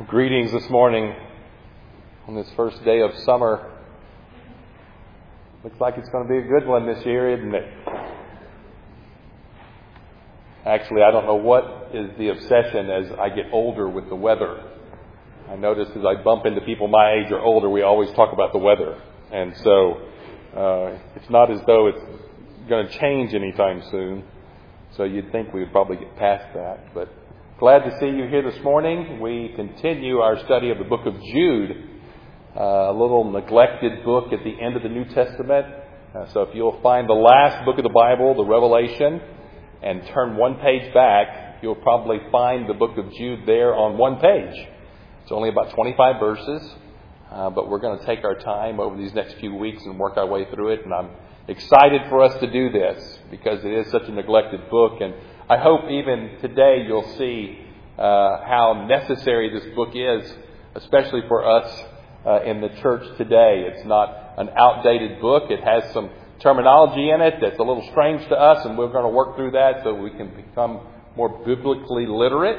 Greetings this morning on this first day of summer. Looks like it's going to be a good one this year, isn't it? Actually, I don't know what is the obsession as I get older with the weather. I notice as I bump into people my age or older, we always talk about the weather. And so it's not as though it's going to change anytime soon. So you'd think we would probably get past that. But glad to see you here this morning. We continue our study of the book of Jude, a little neglected book at the end of the New Testament. So if you'll find the last book of the Bible, the Revelation, and turn one page back, you'll probably find the book of Jude there on one page. It's only about 25 verses, but we're going to take our time over these next few weeks and work our way through it. And I'm excited for us to do this because it is such a neglected book. And I hope even today you'll see how necessary this book is, especially for us in the church today. It's not an outdated book. It has some terminology in it that's a little strange to us, and we're going to work through that so we can become more biblically literate.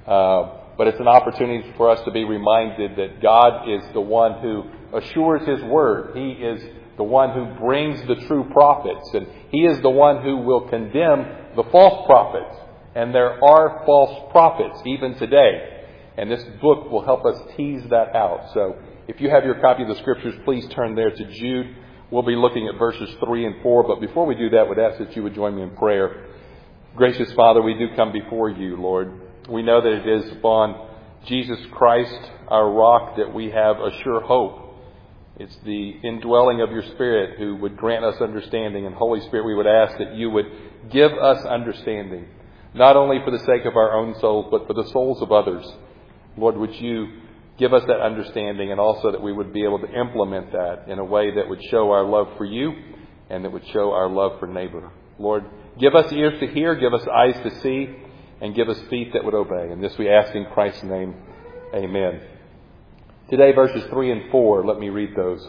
But it's an opportunity for us to be reminded that God is the one who assures His word. He is the one who brings the true prophets, and He is the one who will condemn the false prophets. And there are false prophets even today. And this book will help us tease that out. So if you have your copy of the Scriptures, please turn there to Jude. We'll be looking at verses 3 and 4. But before we do that, I would ask that you would join me in prayer. Gracious Father, we do come before you, Lord. We know that it is upon Jesus Christ, our rock, that we have a sure hope. It's the indwelling of your Spirit who would grant us understanding. And Holy Spirit, we would ask that you would give us understanding, not only for the sake of our own souls, but for the souls of others. Lord, would you give us that understanding, and also that we would be able to implement that in a way that would show our love for you and that would show our love for neighbor. Lord, give us ears to hear, give us eyes to see, and give us feet that would obey. And this we ask in Christ's name. Amen. Today, verses 3 and 4, let me read those.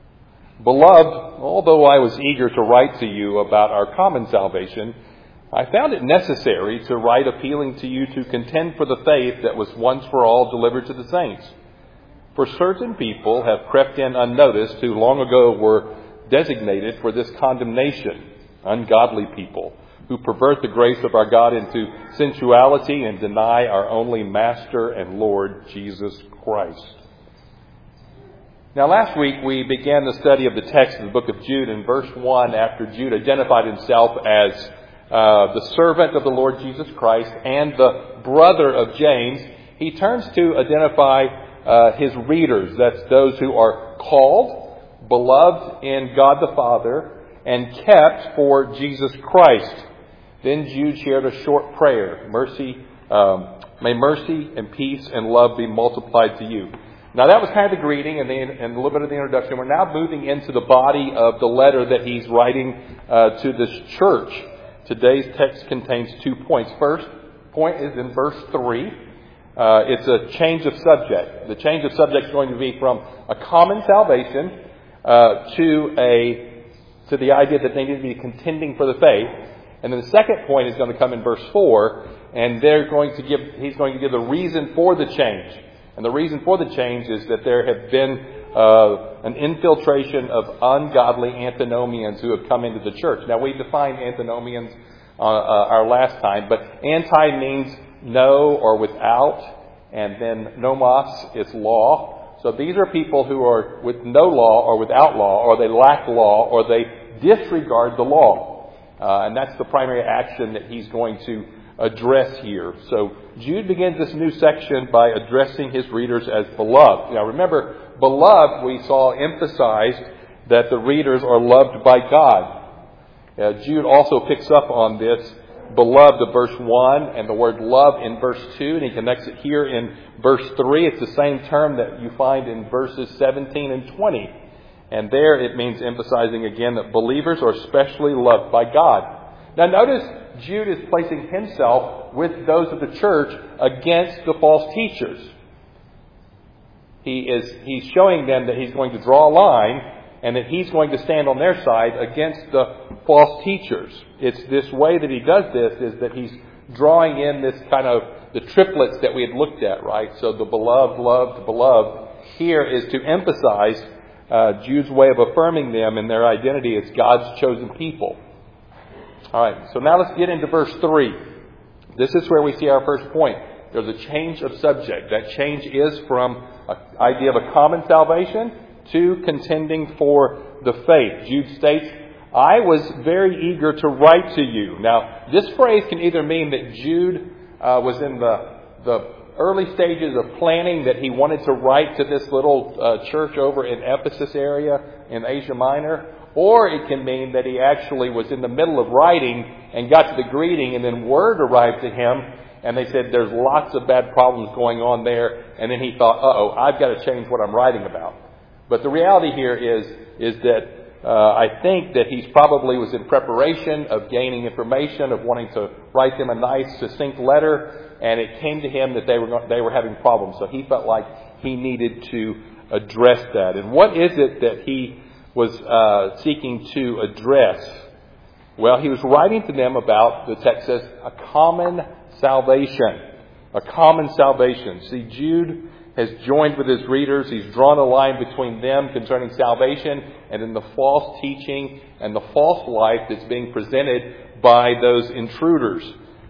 Beloved, although I was eager to write to you about our common salvation, I found it necessary to write appealing to you to contend for the faith that was once for all delivered to the saints. For certain people have crept in unnoticed who long ago were designated for this condemnation, ungodly people who pervert the grace of our God into sensuality and deny our only Master and Lord, Jesus Christ. Now, last week we began the study of the text of the book of Jude. In verse 1, after Jude identified himself as the servant of the Lord Jesus Christ and the brother of James, he turns to identify his readers. That's those who are called, beloved in God the Father, and kept for Jesus Christ. Then Jude shared a short prayer. May mercy and peace and love be multiplied to you. Now that was kind of the greeting and a little bit of the introduction. We're now moving into the body of the letter that he's writing to this church. Today's text contains 2 points. First point is in verse 3. It's a change of subject. The change of subject is going to be from a common salvation to the idea that they need to be contending for the faith. And then the second point is going to come in verse 4, and he's going to give the reason for the change. And the reason for the change is that there have been an infiltration of ungodly antinomians who have come into the church. Now, we defined antinomians our last time, but anti means no or without, and then nomos is law. So these are people who are with no law or without law, or they lack law, or they disregard the law. And that's the primary action that he's going to address here. So Jude begins this new section by addressing his readers as beloved. Now remember, beloved, we saw emphasized that the readers are loved by God. Jude also picks up on this beloved of verse 1 and the word love in verse 2, and he connects it here in verse 3. It's the same term that you find in verses 17 and 20. And there it means emphasizing again that believers are especially loved by God. Now notice Jude is placing himself with those of the church against the false teachers. He's showing them that he's going to draw a line and that he's going to stand on their side against the false teachers. It's this way that he does this is that he's drawing in this kind of the triplets that we had looked at, right? So the beloved, loved, beloved here is to emphasize Jude's way of affirming them in their identity as God's chosen people. All right, so now let's get into verse 3. This is where we see our first point. There's a change of subject. That change is from an idea of a common salvation to contending for the faith. Jude states, I was very eager to write to you. Now, this phrase can either mean that Jude was in the early stages of planning that he wanted to write to this little church over in Ephesus area in Asia Minor, or it can mean that he actually was in the middle of writing and got to the greeting and then word arrived to him and they said there's lots of bad problems going on there, and then he thought, I've got to change what I'm writing about. But the reality here is that I think that he probably was in preparation of gaining information, of wanting to write them a nice, succinct letter, and it came to him that they were having problems. So he felt like he needed to address that. And what is it that he was seeking to address? Well, he was writing to them about, the text says, a common salvation. A common salvation. See, Jude has joined with his readers. He's drawn a line between them concerning salvation and then the false teaching and the false life that's being presented by those intruders.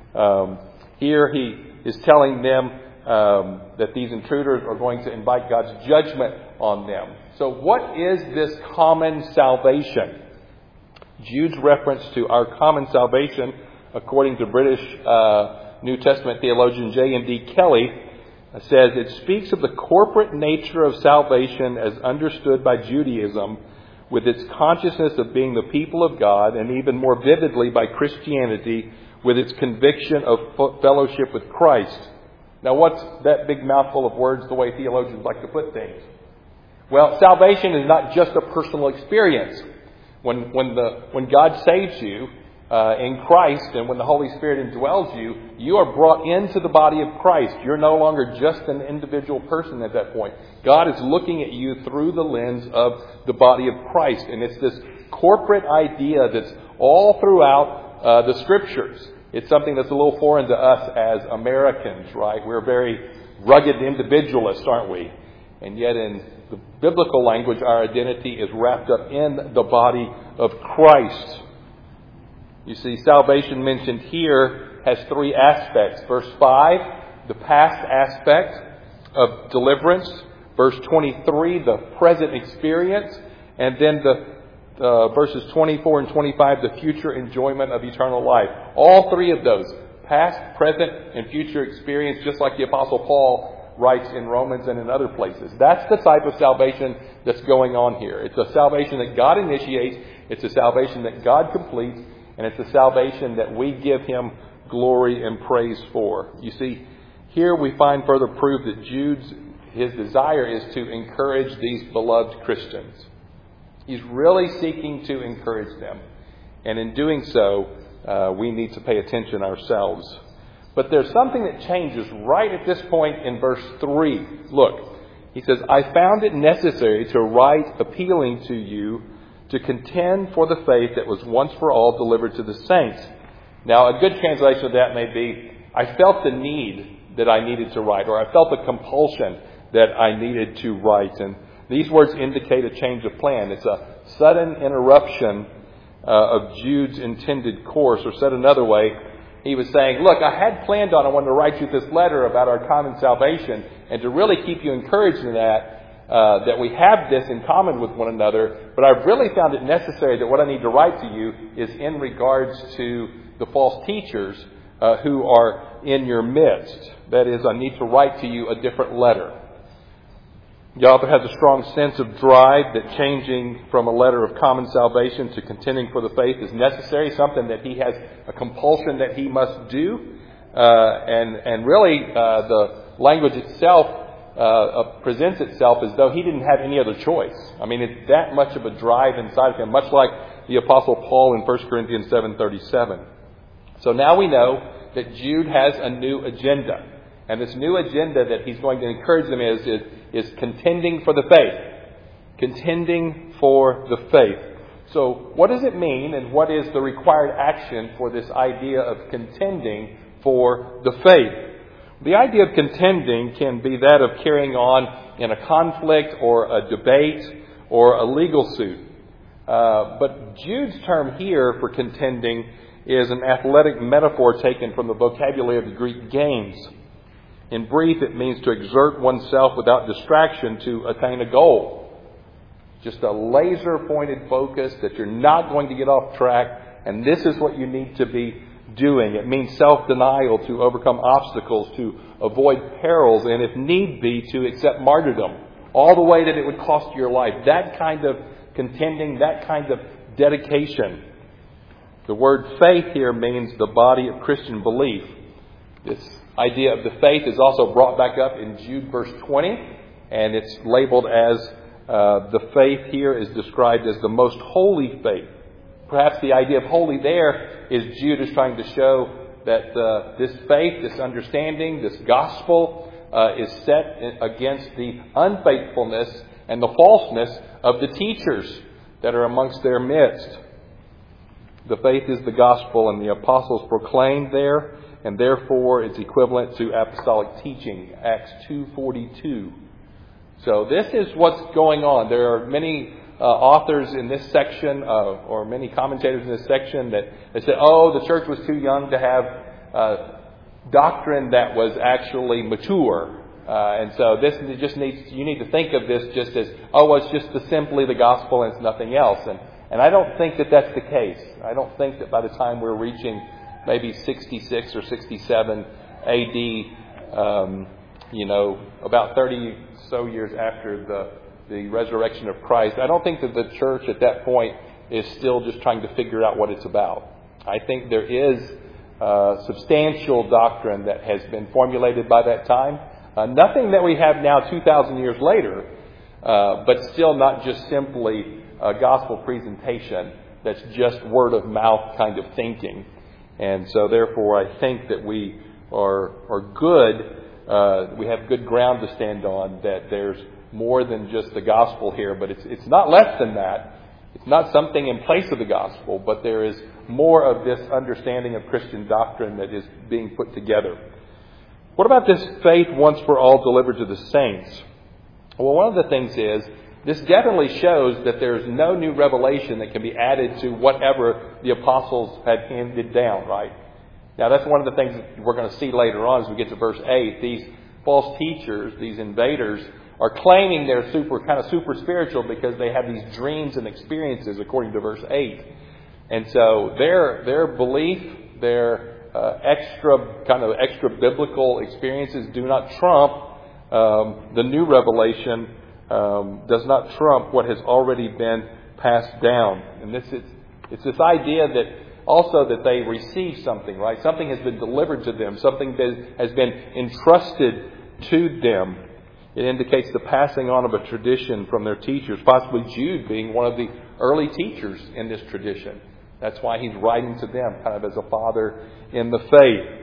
Here he is telling them that these intruders are going to invite God's judgment on them. So what is this common salvation? Jude's reference to our common salvation, according to British New Testament theologian J.N.D. Kelly, says it speaks of the corporate nature of salvation as understood by Judaism, with its consciousness of being the people of God, and even more vividly by Christianity, with its conviction of fellowship with Christ. Now, what's that big mouthful of words, the way theologians like to put things? Well, salvation is not just a personal experience. When God saves you in Christ, and when the Holy Spirit indwells you, you are brought into the body of Christ. You're no longer just an individual person at that point. God is looking at you through the lens of the body of Christ. And it's this corporate idea that's all throughout the Scriptures. It's something that's a little foreign to us as Americans, right? We're very rugged individualists, aren't we? And yet in the biblical language, our identity is wrapped up in the body of Christ. You see, salvation mentioned here has three aspects. Verse 5, the past aspect of deliverance. Verse 23, the present experience. And then verses 24 and 25, the future enjoyment of eternal life. All three of those, past, present, and future experience, just like the Apostle Paul writes in Romans and in other places. That's the type of salvation that's going on here. It's a salvation that God initiates. It's a salvation that God completes. And it's a salvation that we give Him glory and praise for. You see, here we find further proof that his desire is to encourage these beloved Christians. He's really seeking to encourage them. And in doing so, we need to pay attention ourselves. But there's something that changes right at this point in verse 3. Look, he says, I found it necessary to write appealing to you to contend for the faith that was once for all delivered to the saints. Now, a good translation of that may be, I felt the need that I needed to write, or I felt the compulsion that I needed to write. And these words indicate a change of plan. It's a sudden interruption of Jude's intended course, or said another way, he was saying, look, I had planned on, I wanted to write you this letter about our common salvation, and to really keep you encouraged in that we have this in common with one another, but I've really found it necessary that what I need to write to you is in regards to the false teachers who are in your midst. That is, I need to write to you a different letter. The author has a strong sense of drive that changing from a letter of common salvation to contending for the faith is necessary, something that he has a compulsion that he must do. And really, the language itself presents itself as though he didn't have any other choice. I mean, it's that much of a drive inside of him, much like the Apostle Paul in 1 Corinthians 7:37. So now we know that Jude has a new agenda. And this new agenda that he's going to encourage them is contending for the faith. Contending for the faith. So what does it mean, and what is the required action for this idea of contending for the faith? The idea of contending can be that of carrying on in a conflict or a debate or a legal suit. But Jude's term here for contending is an athletic metaphor taken from the vocabulary of the Greek games. In brief, it means to exert oneself without distraction to attain a goal. Just a laser-pointed focus that you're not going to get off track, and this is what you need to be doing. It means self-denial to overcome obstacles, to avoid perils, and if need be, to accept martyrdom, all the way that it would cost your life. That kind of contending, that kind of dedication. The word faith here means the body of Christian belief. This idea of the faith is also brought back up in Jude verse 20, and it's labeled as the faith here is described as the most holy faith. Perhaps the idea of holy there is Jude is trying to show that this faith, this understanding, this gospel is set against the unfaithfulness and the falseness of the teachers that are amongst their midst. The faith is the gospel, and the apostles proclaimed there, and therefore it's equivalent to apostolic teaching, Acts 2:42. So this is what's going on. There are many authors in this section, or many commentators in this section, that say, the church was too young to have doctrine that was actually mature. And so this just you need to think of this just as, it's just simply the gospel and it's nothing else. And I don't think that that's the case. I don't think that by the time we're reaching maybe 66 or 67 AD, about 30 so years after the resurrection of Christ, I don't think that the church at that point is still just trying to figure out what it's about. I think there is substantial doctrine that has been formulated by that time. Nothing that we have now 2,000 years later, but still not just simply a gospel presentation that's just word of mouth kind of thinking. And so therefore I think that we are good, we have good ground to stand on, that there's more than just the gospel here, but it's not less than that. It's not something in place of the gospel, but there is more of this understanding of Christian doctrine that is being put together. What about this faith once for all delivered to the saints? Well, one of the things is, this definitely shows that there's no new revelation that can be added to whatever the apostles had handed down, right? Now, that's one of the things that we're going to see later on as we get to verse 8. These false teachers, these invaders, are claiming they're super spiritual because they have these dreams and experiences, according to verse 8. And so their belief, their extra biblical experiences do not trump the new revelation. Does not trump what has already been passed down. And it's this idea that also that they receive something, right? Something has been delivered to them. Something that has been entrusted to them. It indicates the passing on of a tradition from their teachers, possibly Jude being one of the early teachers in this tradition. That's why he's writing to them kind of as a father in the faith.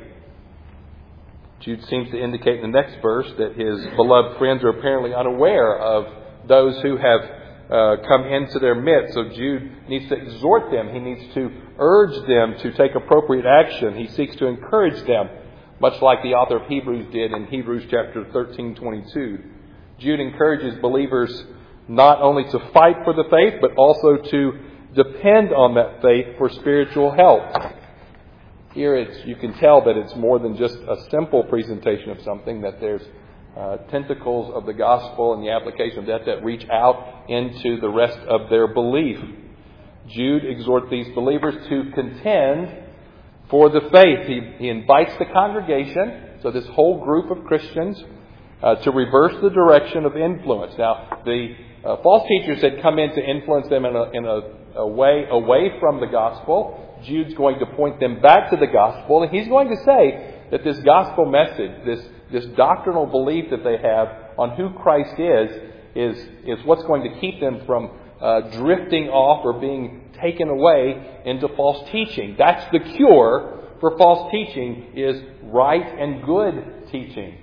Jude seems to indicate in the next verse that his beloved friends are apparently unaware of those who have come into their midst. So Jude needs to exhort them. He needs to urge them to take appropriate action. He seeks to encourage them, much like the author of Hebrews did in Hebrews chapter 13:22. Jude encourages believers not only to fight for the faith, but also to depend on that faith for spiritual help. Here you can tell that it's more than just a simple presentation of something, that there's tentacles of the gospel and the application of that reach out into the rest of their belief. Jude exhorts these believers to contend for the faith. He invites the congregation, so this whole group of Christians, to reverse the direction of influence. Now, the false teachers had come in to influence them in a way away from the gospel. Jude's going to point them back to the gospel, and he's going to say that this gospel message, this doctrinal belief that they have on who Christ is what's going to keep them from drifting off or being taken away into false teaching. That's the cure for false teaching, is right and good teaching.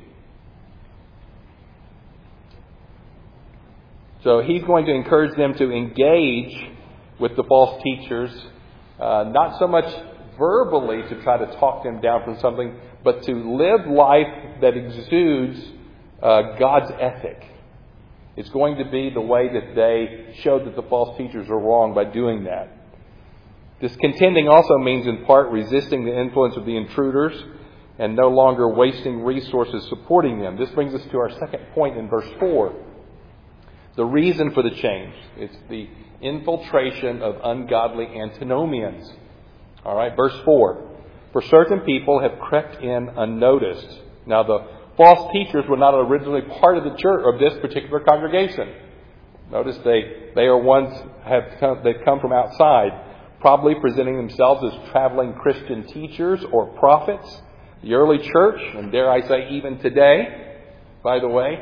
So he's going to encourage them to engage with the false teachers, not so much verbally to try to talk them down from something, but to live life that exudes God's ethic. It's going to be the way that they showed that the false teachers are wrong by doing that. This contending also means in part resisting the influence of the intruders and no longer wasting resources supporting them. This brings us to our second point in verse 4. The reason for the change. It's the infiltration of ungodly antinomians. All right, verse 4. For certain people have crept in unnoticed. Now the false teachers were not originally part of the church of this particular congregation. Notice they are ones they've come from outside, probably presenting themselves as traveling Christian teachers or prophets. The early church, and dare I say even today, by the way,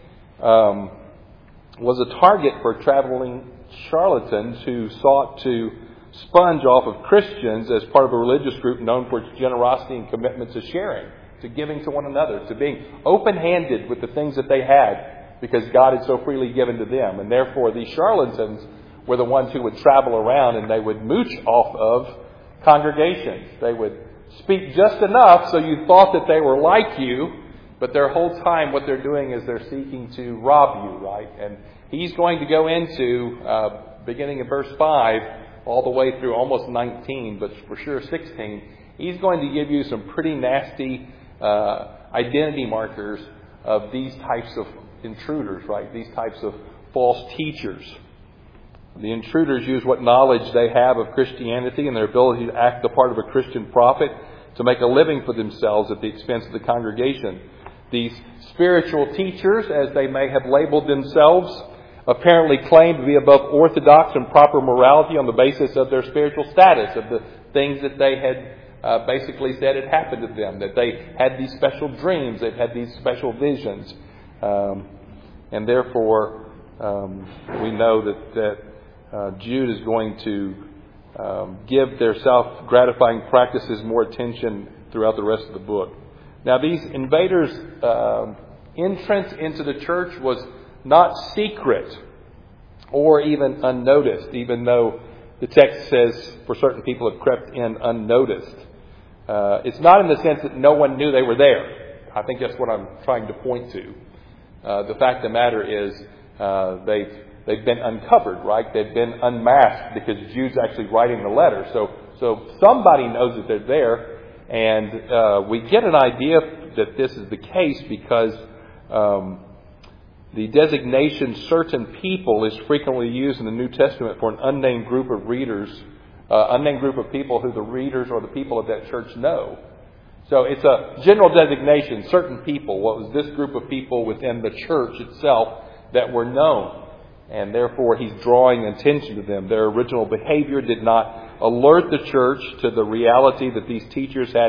was a target for traveling charlatans who sought to sponge off of Christians as part of a religious group known for its generosity and commitment to sharing, to giving to one another, to being open-handed with the things that they had because God had so freely given to them. And therefore, these charlatans were the ones who would travel around and they would mooch off of congregations. They would speak just enough so you thought that they were like you, but their whole time what they're doing is they're seeking to rob you, right? And he's going to go into, beginning in verse 5, all the way through almost 19, but for sure 16, he's going to give you some pretty nasty identity markers of these types of intruders, right? These types of false teachers. The intruders use what knowledge they have of Christianity and their ability to act the part of a Christian prophet to make a living for themselves at the expense of the congregation. These spiritual teachers, as they may have labeled themselves, apparently claim to be above orthodox and proper morality on the basis of their spiritual status, of the things that they had basically said had happened to them, that they had these special dreams, they've had these special visions. And therefore, we know that Jude is going to give their self-gratifying practices more attention throughout the rest of the book. Now, these invaders' entrance into the church was not secret or even unnoticed, even though the text says for certain people have crept in unnoticed. It's not in the sense that no one knew they were there. I think that's what I'm trying to point to. The fact of the matter is they've been uncovered, right? They've been unmasked because Jude's actually writing the letter. So somebody knows that they're there. And we get an idea that this is the case because the designation certain people is frequently used in the New Testament for an unnamed group of readers, unnamed group of people who the readers or the people of that church know. So it's a general designation, certain people. What was this group of people within the church itself that were known? And therefore he's drawing attention to them. Their original behavior did not alert the church to the reality that these teachers had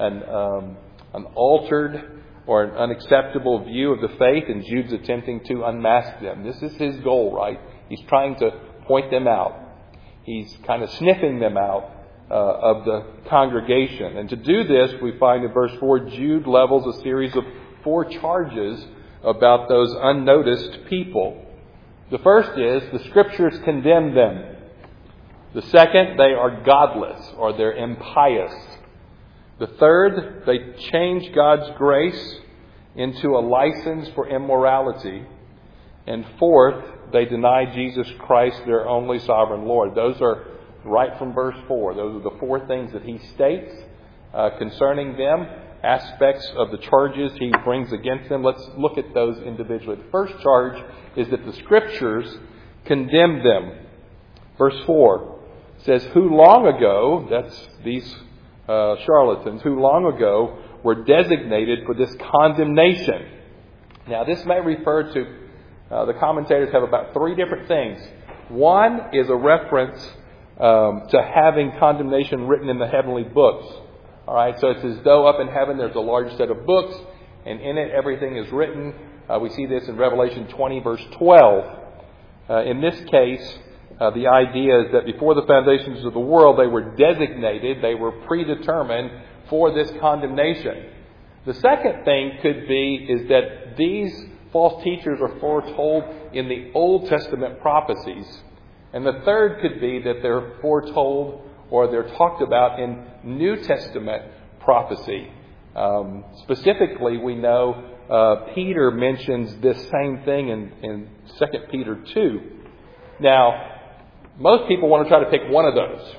an altered or an unacceptable view of the faith, and Jude's attempting to unmask them. This is his goal, right? He's trying to point them out. He's kind of sniffing them out of the congregation. And to do this, we find in verse 4, Jude levels a series of 4 charges about those unnoticed people. The first is the Scriptures condemn them. The second, they are godless or they're impious. The third, they change God's grace into a license for immorality. And fourth, they deny Jesus Christ, their only sovereign Lord. Those are right from verse 4. Those are the 4 things that he states concerning them, aspects of the charges he brings against them. Let's look at those individually. The first charge is that the Scriptures condemn them. Verse 4 says, who long ago, that's these charlatans, who long ago were designated for this condemnation. Now, this may refer to, the commentators have about 3 different things. One is a reference to having condemnation written in the heavenly books. All right, so it's as though up in heaven there's a large set of books, and in it everything is written. We see this in Revelation 20, verse 12. In this case, the idea is that before the foundations of the world, they were designated, they were predetermined for this condemnation. The second thing could be is that these false teachers are foretold in the Old Testament prophecies. And the third could be that they're foretold or they're talked about in New Testament prophecy. Specifically, we know Peter mentions this same thing in 2 Peter 2. Now, most people want to try to pick one of those.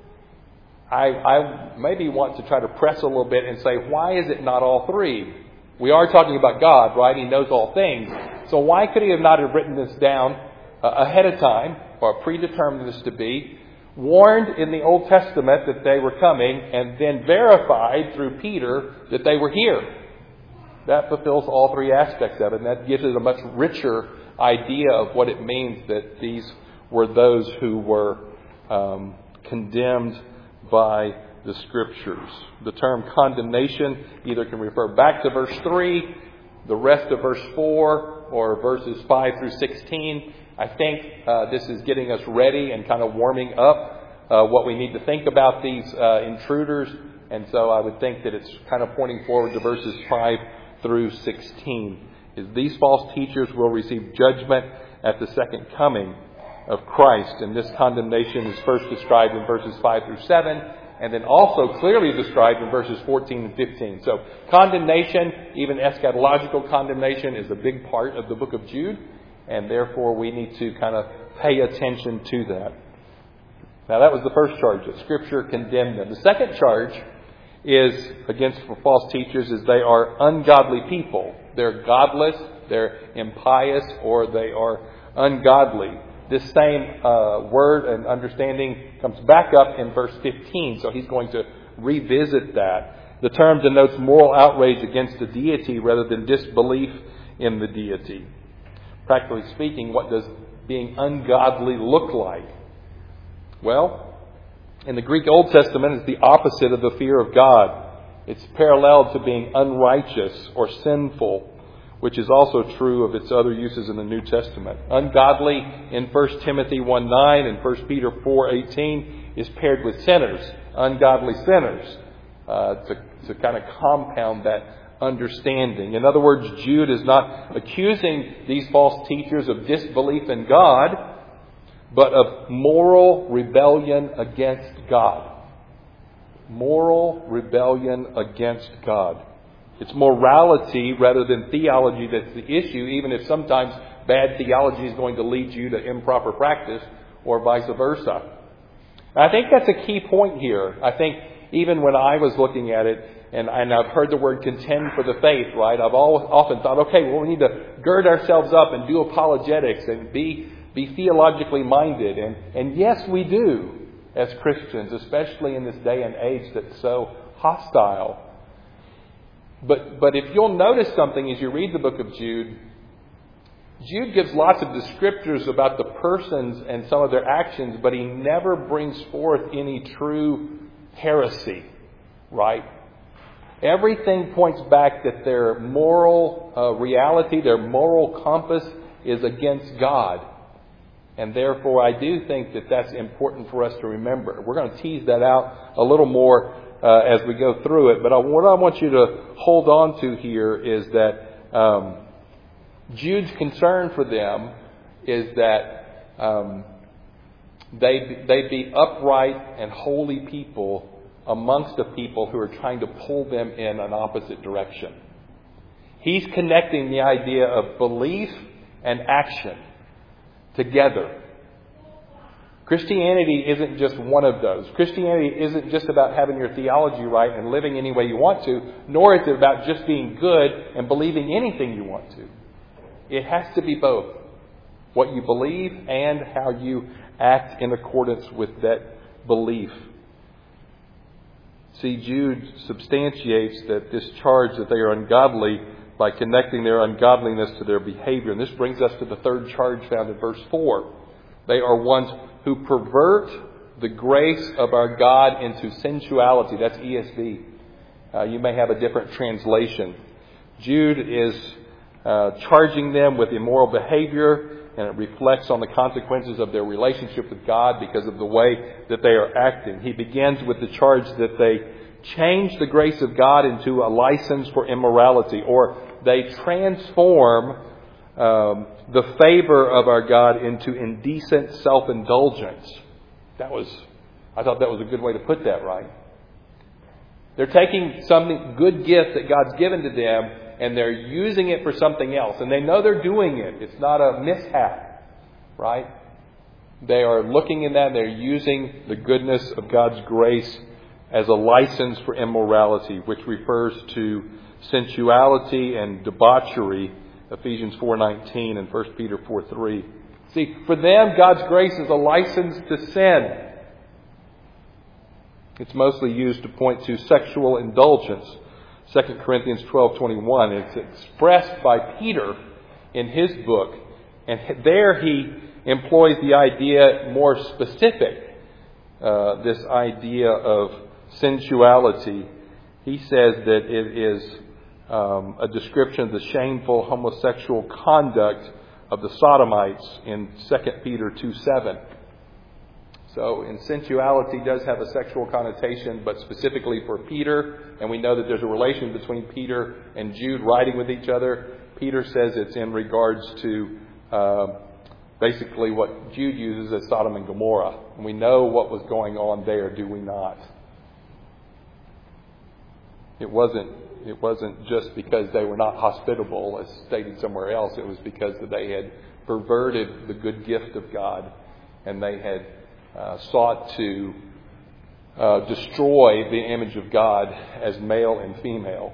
I maybe want to try to press a little bit and say, why is it not all three? We are talking about God, right? He knows all things. So why could he have not have written this down ahead of time, or predetermined this to be, warned in the Old Testament that they were coming, and then verified through Peter that they were here? That fulfills all three aspects of it, and that gives it a much richer idea of what it means that these were those who were condemned by the Scriptures. The term condemnation either can refer back to verse 3, the rest of verse 4, or verses 5 through 16. I think this is getting us ready and kind of warming up what we need to think about these intruders. And so I would think that it's kind of pointing forward to verses 5 through 16. Is these false teachers will receive judgment at the second coming of Christ. And this condemnation is first described in verses 5 through 7, and then also clearly described in verses 14 and 15. So condemnation, even eschatological condemnation, is a big part of the book of Jude, and therefore we need to kind of pay attention to that. Now that was the first charge, that Scripture condemned them. The second charge is against false teachers is they are ungodly people. They're godless, they're impious, or they are ungodly. This same word and understanding comes back up in verse 15, so he's going to revisit that. The term denotes moral outrage against the deity rather than disbelief in the deity. Practically speaking, what does being ungodly look like? Well, in the Greek Old Testament, it's the opposite of the fear of God. It's parallel to being unrighteous or sinful, which is also true of its other uses in the New Testament. Ungodly in 1 Timothy 1:9 and 1 Peter 4:18 is paired with sinners, ungodly sinners, to kind of compound that understanding. In other words, Jude is not accusing these false teachers of disbelief in God, but of moral rebellion against God. Moral rebellion against God. It's morality rather than theology that's the issue, even if sometimes bad theology is going to lead you to improper practice or vice versa. And I think that's a key point here. I think even when I was looking at it, and I've heard the word contend for the faith, right? I've often thought, okay, well, we need to gird ourselves up and do apologetics and be theologically minded. And yes, we do as Christians, especially in this day and age that's so hostile. But if you'll notice something as you read the book of Jude, Jude gives lots of descriptors about the persons and some of their actions, but he never brings forth any true heresy, right? Everything points back that their moral reality, their moral compass is against God. And therefore, I do think that that's important for us to remember. We're going to tease that out a little more as we go through it. But what I want you to hold on to here is that Jude's concern for them is that they be upright and holy people amongst the people who are trying to pull them in an opposite direction. He's connecting the idea of belief and action together. Christianity isn't just one of those. Christianity isn't just about having your theology right and living any way you want to, nor is it about just being good and believing anything you want to. It has to be both. What you believe and how you act in accordance with that belief. See, Jude substantiates that this charge that they are ungodly by connecting their ungodliness to their behavior. And this brings us to the third charge found in verse 4. They are ones who pervert the grace of our God into sensuality. That's ESV. You may have a different translation. Jude is charging them with immoral behavior, and it reflects on the consequences of their relationship with God because of the way that they are acting. He begins with the charge that they change the grace of God into a license for immorality, or they transform the favor of our God into indecent self-indulgence. I thought that was a good way to put that, right? They're taking something, good gift that God's given to them, and they're using it for something else. And they know they're doing it. It's not a mishap, right? They are looking in that and they're using the goodness of God's grace as a license for immorality, which refers to sensuality and debauchery, Ephesians 4:19 and 1 Peter 4:3. See, for them, God's grace is a license to sin. It's mostly used to point to sexual indulgence. 2 Corinthians 12:21. It's expressed by Peter in his book. And there he employs the idea more specific, this idea of sensuality. He says that it is a description of the shameful homosexual conduct of the Sodomites in 2 Peter 2:7. So, sensuality does have a sexual connotation, but specifically for Peter, and we know that there's a relation between Peter and Jude writing with each other. Peter says it's in regards to basically what Jude uses as Sodom and Gomorrah. And we know what was going on there, do we not? It wasn't just because they were not hospitable, as stated somewhere else. It was because they had perverted the good gift of God, and they had sought to destroy the image of God as male and female.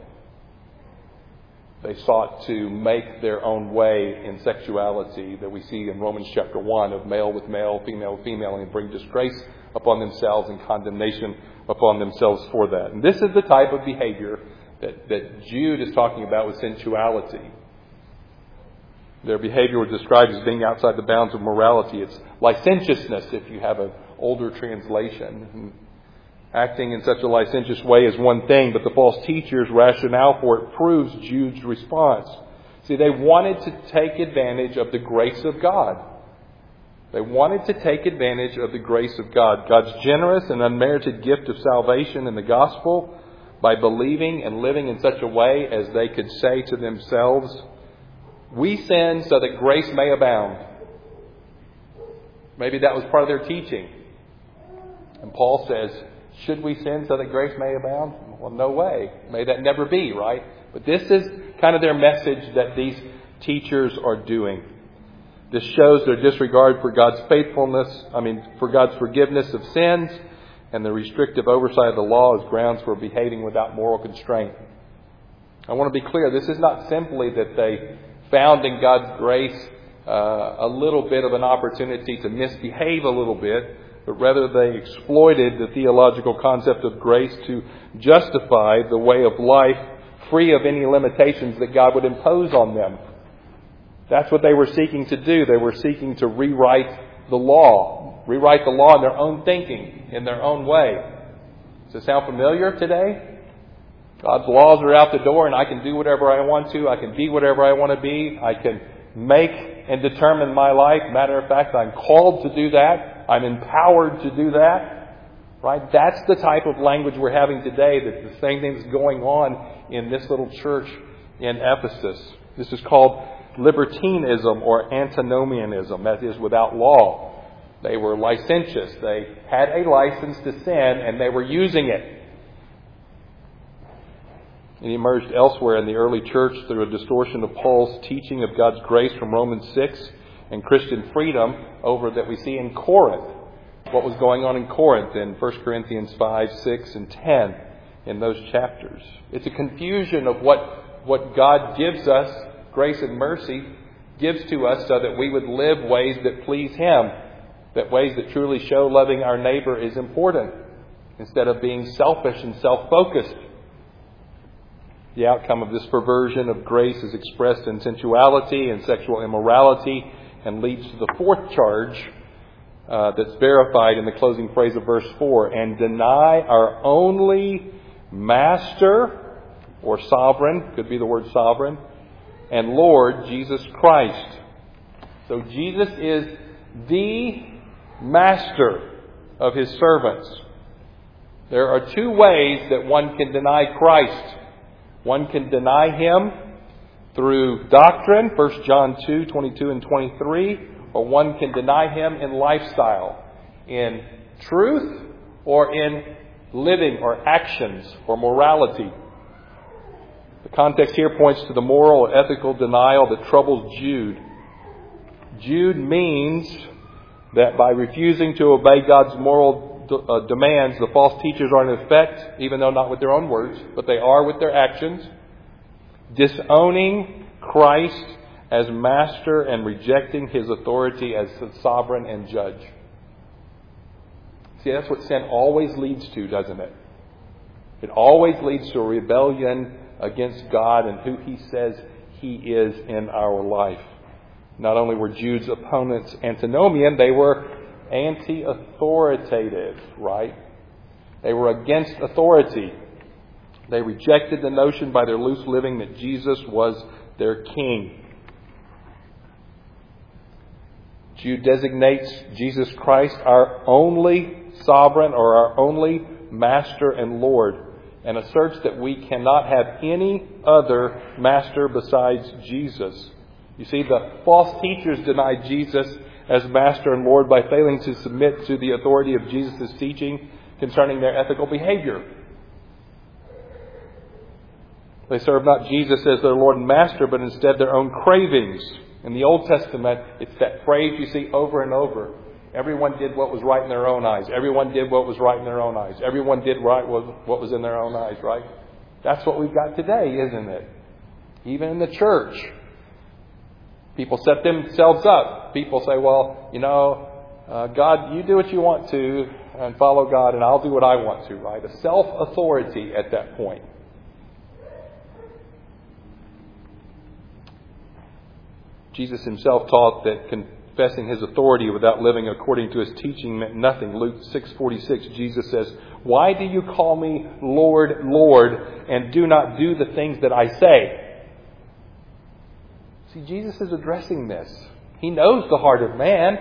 They sought to make their own way in sexuality that we see in Romans chapter 1 of male with male, female with female, and bring disgrace upon themselves and condemnation upon themselves for that. And this is the type of behavior that Jude is talking about with sensuality. Their behavior was described as being outside the bounds of morality. It's licentiousness, if you have an older translation. Acting in such a licentious way is one thing, but the false teacher's rationale for it proves Jude's response. See, they wanted to take advantage of the grace of God. They wanted to take advantage of the grace of God, God's generous and unmerited gift of salvation in the gospel, by believing and living in such a way as they could say to themselves, "We sin so that grace may abound." Maybe that was part of their teaching. And Paul says, should we sin so that grace may abound? Well, no way. May that never be, right? But this is kind of their message that these teachers are doing. This shows their disregard for God's for God's forgiveness of sins, and the restrictive oversight of the law as grounds for behaving without moral constraint. I want to be clear, this is not simply that they found in God's grace a little bit of an opportunity to misbehave a little bit, but rather they exploited the theological concept of grace to justify the way of life free of any limitations that God would impose on them. That's what they were seeking to do. They were seeking to rewrite the law in their own thinking, in their own way. Does it sound familiar today? God's laws are out the door and I can do whatever I want to. I can be whatever I want to be. I can make and determine my life. Matter of fact, I'm called to do that. I'm empowered to do that. Right? That's the type of language we're having today. That the same thing is going on in this little church in Ephesus. This is called libertinism or antinomianism. That is, without law. They were licentious. They had a license to sin and they were using it. It emerged elsewhere in the early church through a distortion of Paul's teaching of God's grace from Romans 6 and Christian freedom over that we see in Corinth. What was going on in Corinth in 1 Corinthians 5, 6, and 10 in those chapters. It's a confusion of what God gives us, grace and mercy, gives to us so that we would live ways that please Him. That ways that truly show loving our neighbor is important instead of being selfish and self-focused. The outcome of this perversion of grace is expressed in sensuality and sexual immorality and leads to the fourth charge that's verified in the closing phrase of verse 4. And deny our only Master or Sovereign, could be the word sovereign, and Lord Jesus Christ. So Jesus is the Master of His servants. There are two ways that one can deny Christ. One can deny Him through doctrine, 1 John 2, 22 and 23, or one can deny Him in lifestyle, in truth, or in living or actions or morality. The context here points to the moral or ethical denial that troubles Jude. Jude means that by refusing to obey God's moral demands, the false teachers are in effect, even though not with their own words, but they are with their actions, disowning Christ as master and rejecting His authority as the sovereign and judge. See, that's what sin always leads to, doesn't it? It always leads to a rebellion against God and who He says He is in our life. Not only were Jude's opponents antinomian, they were anti-authoritative, right? They were against authority. They rejected the notion by their loose living that Jesus was their king. Jude designates Jesus Christ our only sovereign or our only master and Lord, and asserts that we cannot have any other master besides Jesus. You see, the false teachers denied Jesus as master and Lord by failing to submit to the authority of Jesus' teaching concerning their ethical behavior. They serve not Jesus as their Lord and Master, but instead their own cravings. In the Old Testament, it's that phrase you see over and over. Everyone did what was right in their own eyes. Everyone did what was right in their own eyes. Everyone did right what was in their own eyes, right? That's what we've got today, isn't it? Even in the church. People set themselves up. People say, well, God, you do what you want to and follow God, and I'll do what I want to, right? A self-authority at that point. Jesus Himself taught that confessing His authority without living according to His teaching meant nothing. Luke 6:46, Jesus says, "Why do you call me Lord, Lord, and do not do the things that I say?" See, Jesus is addressing this. He knows the heart of man.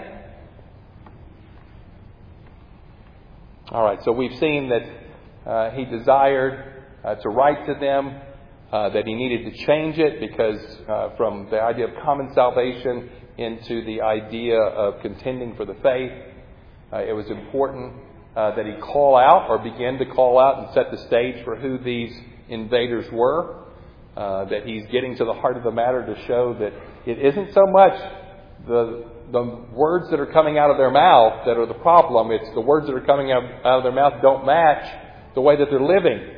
All right, so we've seen that He desired to write to them, that He needed to change it because from the idea of common salvation into the idea of contending for the faith, it was important that He call out or begin to call out and set the stage for who these invaders were. That He's getting to the heart of the matter to show that it isn't so much the words that are coming out of their mouth that are the problem. It's the words that are coming out of their mouth don't match the way that they're living.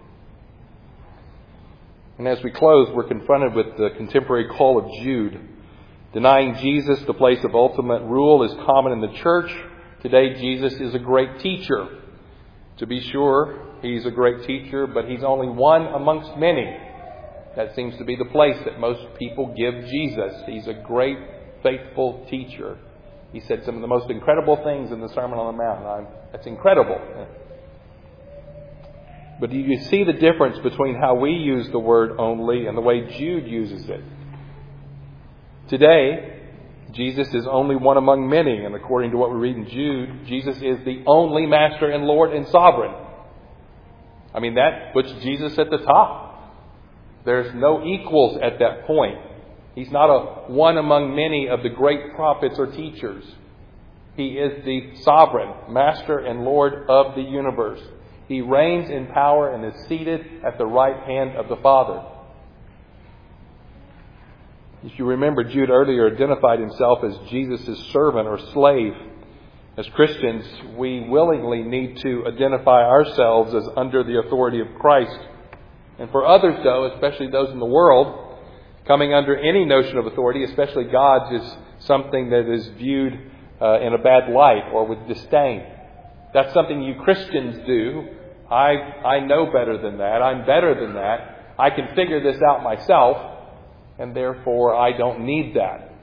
And as we close, we're confronted with the contemporary call of Jude. Denying Jesus, the place of ultimate rule, is common in the church. Today, Jesus is a great teacher. To be sure, He's a great teacher, but He's only one amongst many. That seems to be the place that most people give Jesus. He's a great, faithful teacher. He said some of the most incredible things in the Sermon on the Mount. That's incredible. But do you see the difference between how we use the word only and the way Jude uses it? Today, Jesus is only one among many. And according to what we read in Jude, Jesus is the only Master and Lord and Sovereign. I mean, that puts Jesus at the top. There's no equals at that point. He's not a one among many of the great prophets or teachers. He is the sovereign, Master and Lord of the universe. He reigns in power and is seated at the right hand of the Father. If you remember, Jude earlier identified himself as Jesus' servant or slave. As Christians, we willingly need to identify ourselves as under the authority of Christ. And for others, though, especially those in the world, coming under any notion of authority, especially God's, is something that is viewed in a bad light or with disdain. That's something you Christians do. I know better than that. I'm better than that. I can figure this out myself, and therefore I don't need that.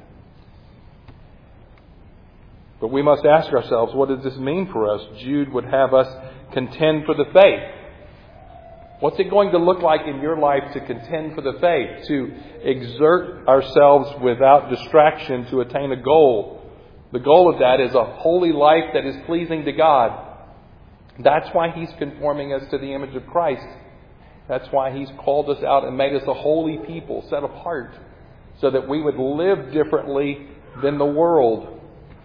But we must ask ourselves, what does this mean for us? Jude would have us contend for the faith. What's it going to look like in your life to contend for the faith? To exert ourselves without distraction to attain a goal. The goal of that is a holy life that is pleasing to God. That's why He's conforming us to the image of Christ. That's why He's called us out and made us a holy people, set apart, so that we would live differently than the world.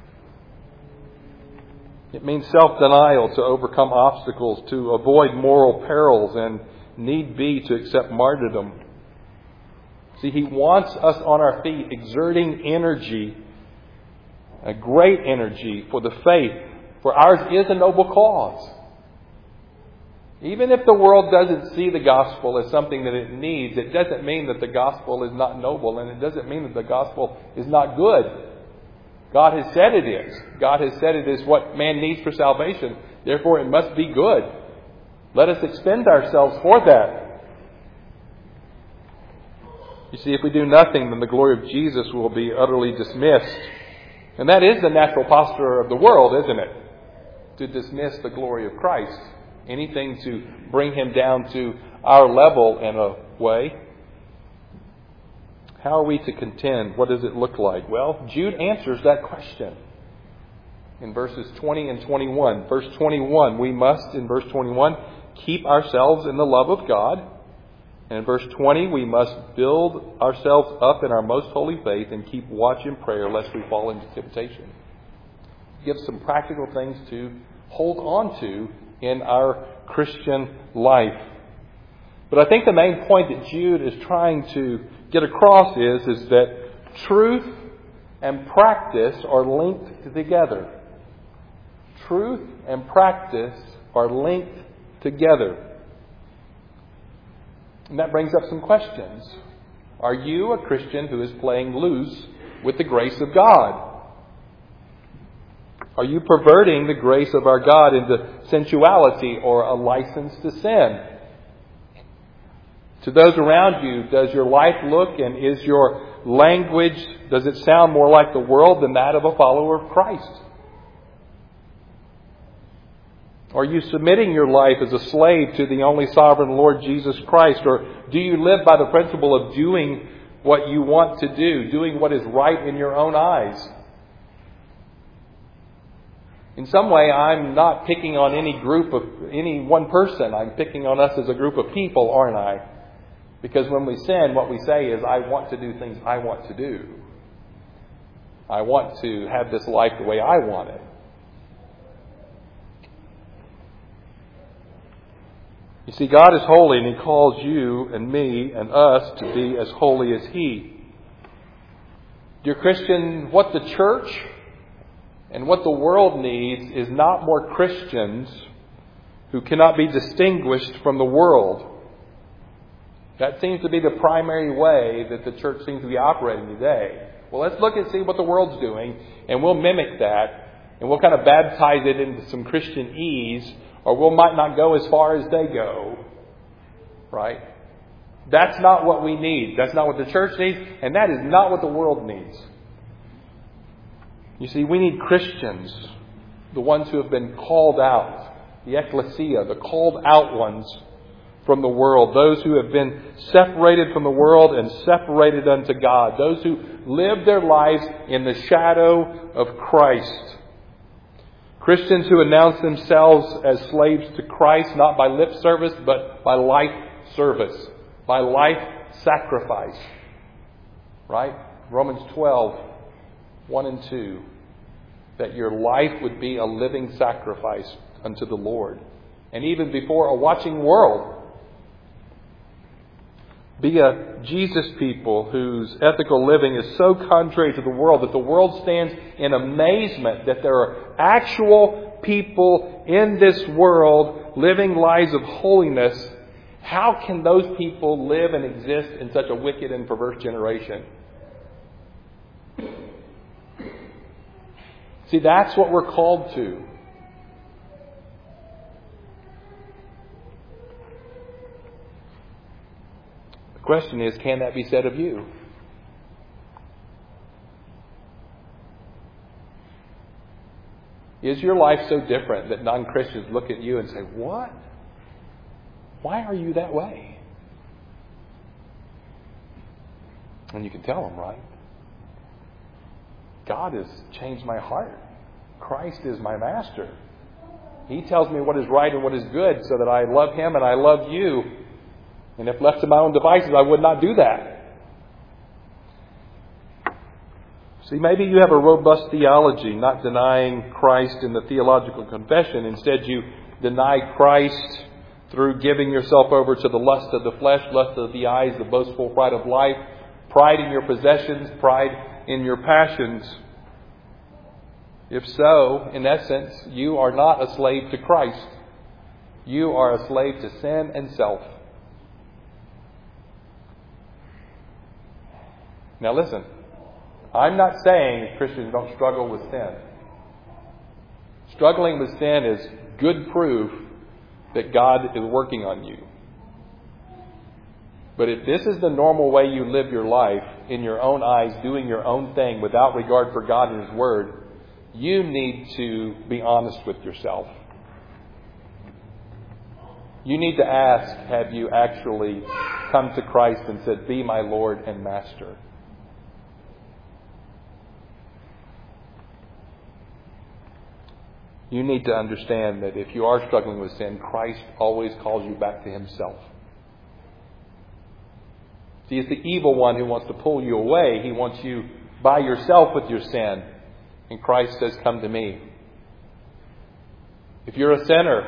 It means self-denial, to overcome obstacles, to avoid moral perils, and need be to accept martyrdom. See, He wants us on our feet, exerting energy, a great energy for the faith, for ours is a noble cause. Even if the world doesn't see the gospel as something that it needs, it doesn't mean that the gospel is not noble, and it doesn't mean that the gospel is not good. God has said it is. God has said it is what man needs for salvation. Therefore, it must be good. Let us expend ourselves for that. You see, if we do nothing, then the glory of Jesus will be utterly dismissed. And that is the natural posture of the world, isn't it? To dismiss the glory of Christ. Anything to bring Him down to our level in a way. How are we to contend? What does it look like? Well, Jude answers that question in verses 20 and 21. Verse 21, we must, in verse 21, keep ourselves in the love of God. And in verse 20, we must build ourselves up in our most holy faith and keep watch in prayer lest we fall into temptation. Give some practical things to hold on to in our Christian life. But I think the main point that Jude is trying to get across is that truth and practice are linked together. Truth and practice are linked together. And that brings up some questions. Are you a Christian who is playing loose with the grace of God? Are you perverting the grace of our God into sensuality or a license to sin? To those around you, does your life look and is your language, does it sound more like the world than that of a follower of Christ? Are you submitting your life as a slave to the only sovereign Lord Jesus Christ? Or do you live by the principle of doing what you want to do, doing what is right in your own eyes? In some way, I'm not picking on any one person. I'm picking on us as a group of people, aren't I? Because when we sin, what we say is, I want to do things I want to do. I want to have this life the way I want it. You see, God is holy, and He calls you and me and us to be as holy as He. Dear Christian, what the church and what the world needs is not more Christians who cannot be distinguished from the world. That seems to be the primary way that the church seems to be operating today. Well, let's look and see what the world's doing, and we'll mimic that, and we'll kind of baptize it into some Christian ease, or we might not go as far as they go. Right? That's not what we need. That's not what the church needs, and that is not what the world needs. You see, we need Christians, the ones who have been called out, the ecclesia, the called out ones from the world, those who have been separated from the world and separated unto God, those who live their lives in the shadow of Christ. Christians who announce themselves as slaves to Christ, not by lip service, but by life service, by life sacrifice. Right? Romans 12, 1 and 2. That your life would be a living sacrifice unto the Lord. And even before a watching world. Be a Jesus people whose ethical living is so contrary to the world that the world stands in amazement that there are actual people in this world living lives of holiness. How can those people live and exist in such a wicked and perverse generation? See, that's what we're called to. The question is, can that be said of you? Is your life so different that non-Christians look at you and say, what? Why are you that way? And you can tell them, right? God has changed my heart. Christ is my master. He tells me what is right and what is good so that I love Him and I love you. And if left to my own devices, I would not do that. See, maybe you have a robust theology, not denying Christ in the theological confession. Instead, you deny Christ through giving yourself over to the lust of the flesh, lust of the eyes, the boastful pride of life, pride in your possessions, pride in your passions. If so, in essence, you are not a slave to Christ. You are a slave to sin and self. Now listen, I'm not saying Christians don't struggle with sin. Struggling with sin is good proof that God is working on you. But if this is the normal way you live your life, in your own eyes, doing your own thing without regard for God and His Word, you need to be honest with yourself. You need to ask, have you actually come to Christ and said, "Be my Lord and Master"? You need to understand that if you are struggling with sin, Christ always calls you back to Himself. See, it's the evil one who wants to pull you away. He wants you by yourself with your sin. And Christ says, "Come to me." If you're a sinner,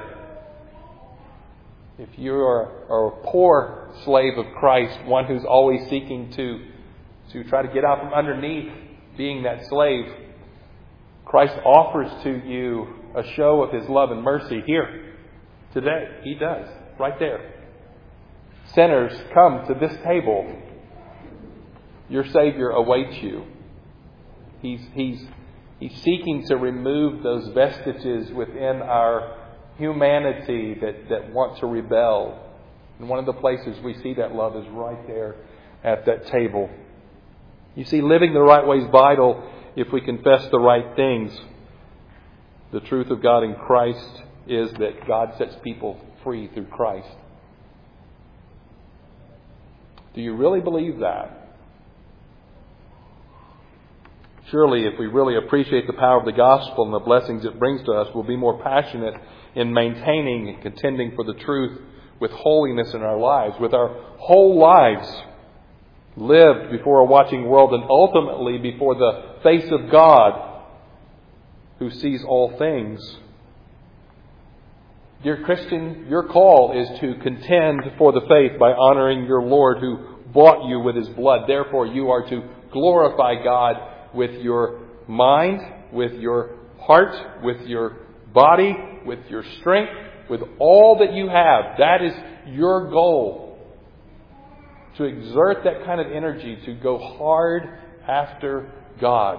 if you are a poor slave of Christ, one who's always seeking to try to get out from underneath being that slave, Christ offers to you a show of His love and mercy here, today. He does, right there. Sinners, come to this table. Your Savior awaits you. He's seeking to remove those vestiges within our humanity that want to rebel. And one of the places we see that love is right there at that table. You see, living the right way is vital if we confess the right things. The truth of God in Christ is that God sets people free through Christ. Do you really believe that? Surely, if we really appreciate the power of the gospel and the blessings it brings to us, we'll be more passionate in maintaining and contending for the truth with holiness in our lives, with our whole lives lived before a watching world and ultimately before the face of God, who sees all things. Dear Christian, your call is to contend for the faith by honoring your Lord who bought you with His blood. Therefore, you are to glorify God with your mind, with your heart, with your body, with your strength, with all that you have. That is your goal. To exert that kind of energy, to go hard after God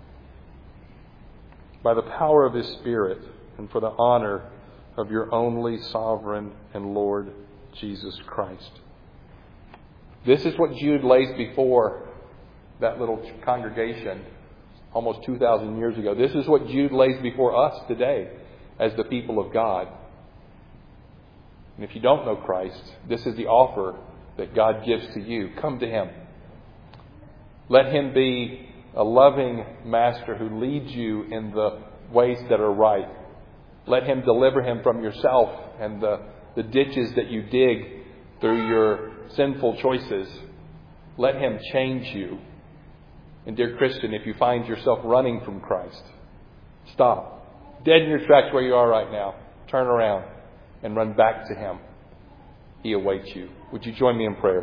by the power of His Spirit and for the honor of your only sovereign and Lord Jesus Christ. This is what Jude lays before that little congregation almost 2,000 years ago. This is what Jude lays before us today as the people of God. And if you don't know Christ, this is the offer that God gives to you. Come to Him. Let Him be a loving master who leads you in the ways that are right. Let Him deliver Him from yourself and the ditches that you dig through your sinful choices. Let Him change you. And dear Christian, if you find yourself running from Christ, stop. Dead in your tracks where you are right now. Turn around and run back to Him. He awaits you. Would you join me in prayer?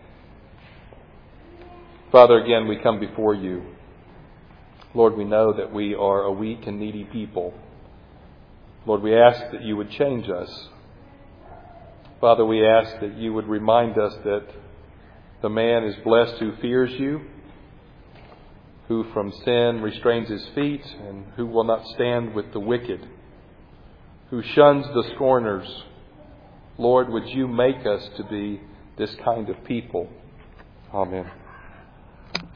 Father, again, we come before you. Lord, we know that we are a weak and needy people. Lord, we ask that you would change us. Father, we ask that you would remind us that the man is blessed who fears you, who from sin restrains his feet, and who will not stand with the wicked, who shuns the scorners. Lord, would you make us to be this kind of people? Amen.